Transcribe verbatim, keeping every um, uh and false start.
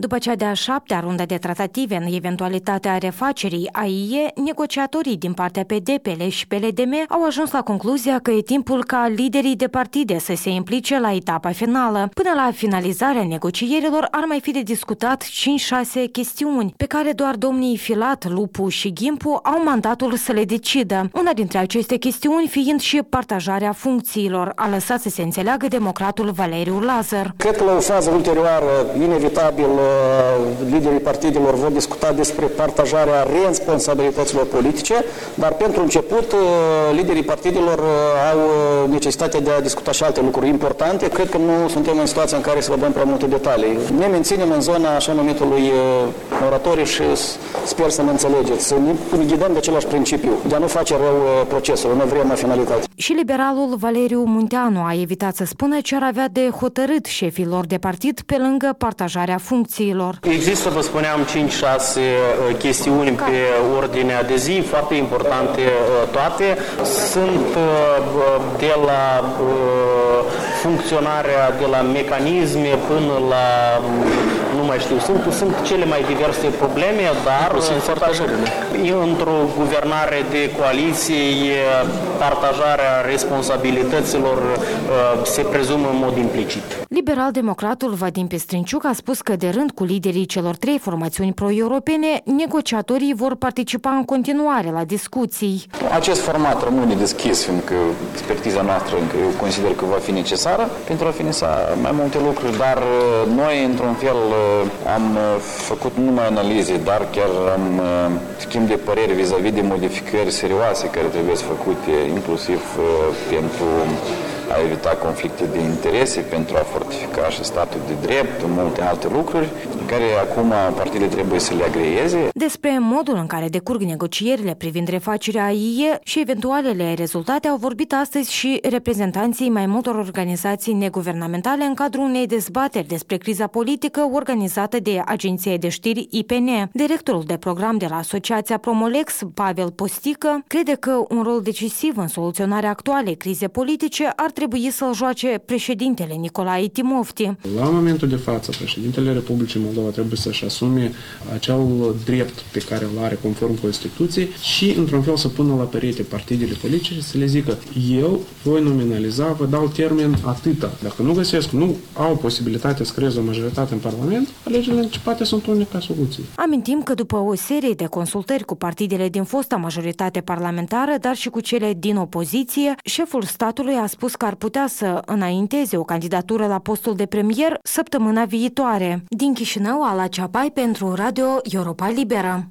După cea de-a șaptea rundă de tratative în eventualitatea refacerii A I E, negociatorii din partea P D, P L și P L D M au ajuns la concluzia că e timpul ca liderii de partide să se implice la etapa finală. Până la finalizarea negocierilor ar mai fi de discutat cinci șase chestiuni, pe care doar domnii Filat, Lupu și Ghimpu au mandatul să le decidă. Una dintre aceste chestiuni fiind și partajarea funcțiilor, a lăsat să se înțeleagă democratul Valeriu Lazar. Cred că la o fază ulterioară, inevitabil, liderii partidelor vor discuta despre partajarea responsabilităților politice, dar pentru început liderii partidelor au necesitatea de a discuta și alte lucruri importante. Cred că nu suntem în situația în care să vă dăm prea multe detalii. Ne menținem în zona așa numitului moratoriu și sper să ne înțelegeți. Să ne ghidăm de același principiu, de a nu face rău procesul, nu vrem la finalitate. Și liberalul Valeriu Munteanu a evitat să spună ce ar avea de hotărât șefilor de partid pe lângă partajarea funcțiilor. Există, vă spuneam, cinci șase chestiuni pe ordinea de zi, foarte importante toate. Sunt de la funcționarea, de la mecanisme până la, nu mai știu, sunt, sunt cele mai diverse probleme, dar într-o guvernare de coaliție, partajarea responsabilităților se prezumă în mod implicit. Liberal-democratul Vadim Pestrinciuc a spus că de rând cu liderii celor trei formațiuni pro-europene, negociatorii vor participa în continuare la discuții. Acest format rămâne deschis, fiindcă expertiza noastră încă eu consider că va fi necesară pentru a finisa mai multe lucruri, dar noi, într-un fel, am făcut nu numai analize, dar chiar am schimb de păreri vis-a-vis de modificări serioase care trebuie făcute, inclusiv pentru a evita conflicte de interese, pentru a fortifica și statul de drept, multe alte lucruri, care acum partidele trebuie să le agreeze. Despre modul în care decurg negocierile privind refacerea A I E și eventualele rezultate au vorbit astăzi și reprezentanții mai multor organizații neguvernamentale în cadrul unei dezbateri despre criza politică organizată de Agenția de Știri I P N. Directorul de program de la Asociația Promolex, Pavel Postică, crede că un rol decisiv în soluționarea actualei crize politice ar trebui să-l joace președintele Nicolae Timofti. La momentul de față, președintele Republicii Moldova trebuie să-și asume acel drept pe care îl are conform Constituției și, într-un fel, să pună la perete partidele politice și să le zică: eu voi nominaliza, vă dau termen atâta. Dacă nu găsesc, nu au posibilitatea să creeze o majoritate în Parlament, alegerile anticipate sunt unica soluție. Amintim că după o serie de consultări cu partidele din fosta majoritate parlamentară, dar și cu cele din opoziție, șeful statului a spus că ar putea să înainteze o candidatură la postul de premier săptămâna viitoare. Din Chișinău, Ala Ceapai pentru Radio Europa Liberă.